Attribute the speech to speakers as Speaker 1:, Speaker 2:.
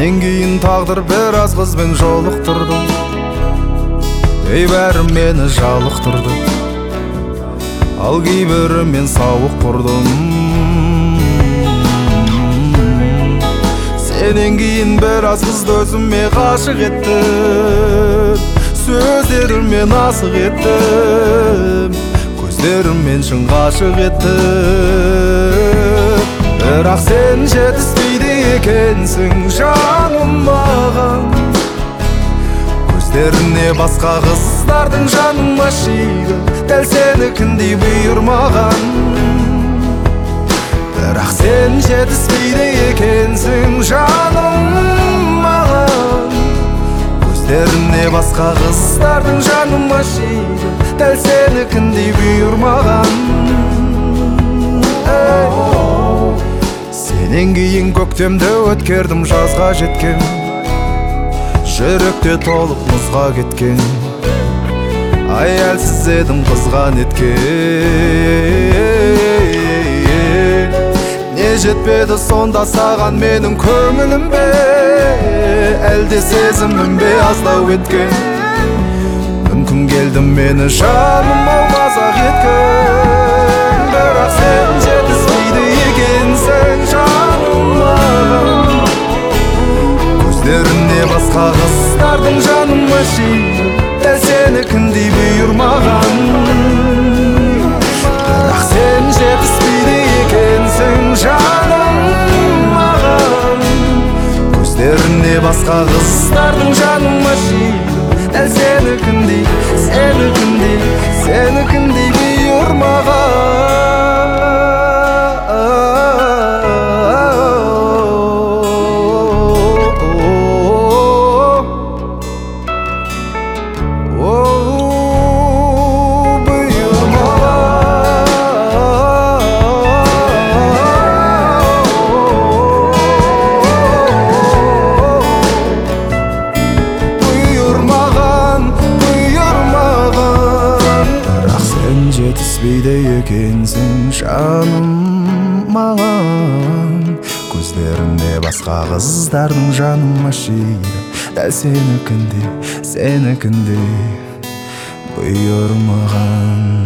Speaker 1: Сенен кейін тағдыр бір аз қызбен жолықтырды. Ей бәрі мені жалықтырды, ал кейбірі мен сауық құрдым. Сенен кейін бір аз қызды өзіме ғашық еттім. Сөздеріммен асық еттім, көздеріммен шын ғашық еттім. Бірақ сен жетіспейді екенсің жаным маған. Көздеріне басқа қыздардың жаным ашиды, дәл сенікіндей бұйырмаған. Бірақ сен жетіспейді екенсің жаным маған. Көздеріне басқа қыздардың жаным ашиды, дәл сенікіндей бұйырмаған. Сенен кейін көктемді өткердім, жазға жеткен, жүректе толық мұзға кеткен. Аялсыз едім қызған еткен. Не жетпеді сонда саған менің көңілім бе, әлде сезімім бе аздау еткен. Мүмкін келдім мені жаным ау мазақ еткен. Бірақ сен жетіспейді екенсің жаным маған. Көздеріне басқа қыздардың жаным ашиды, дәл сенікіндей бұйырмаған. Бірақ сен жетіспейді екенсің жаным маған. Көздеріне басқа қыздардың жаным ашиды, дәл сенікіндей, сенікіндей, сенікіндей бұйырмаған. Жетіспейді екенсің жаным маған. Көздерінде басқа қыздардың жаным ашиды, дәл сенікіндей, сенікіндей бұйырмаған.